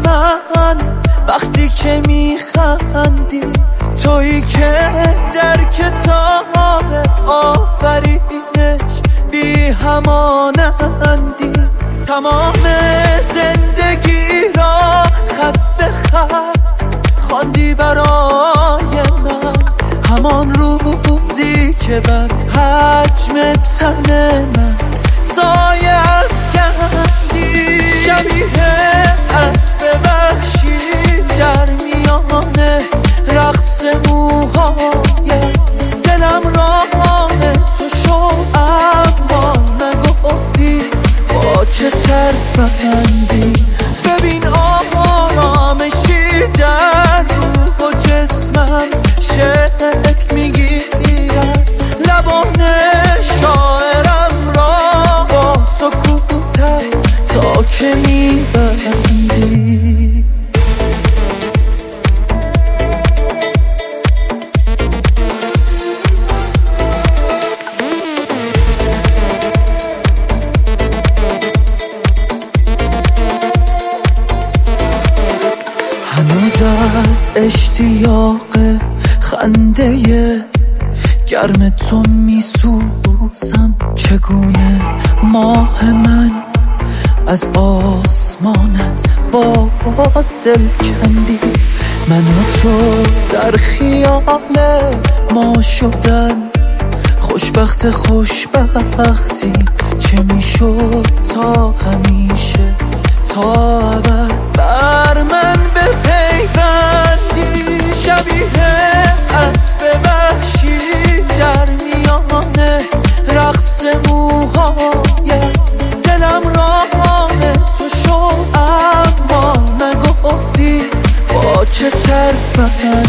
من وقتی که میخندی، تویی که در کتاب آفرینش بی همانندی. تمام زندگی را خط به خط خواندی برای من، همان روزی که بر حجم تن من سایه افکندی. شبیه اسب وحشی در میان رقص موهایت، دلم راه تو شد اما نگفتی با چه ترفندی. ببین آرامشی در روح و جسمم شکل میگیرد، لبان شاعرم را با سکوتت تا که میبندی. هنوز از اشتیاق خنده گرم تو میسوزم. چگونه ماه من از آسمانت باز دل کندی. من و تو در خیال ما شدن خوشبختی، چه میشد تا همیشه تا ابد بر من بپیوندی. شبیه اسب وحشی در میان رقص موهایت، دلم راه تو شد اما نگفتی با چه ترفندی.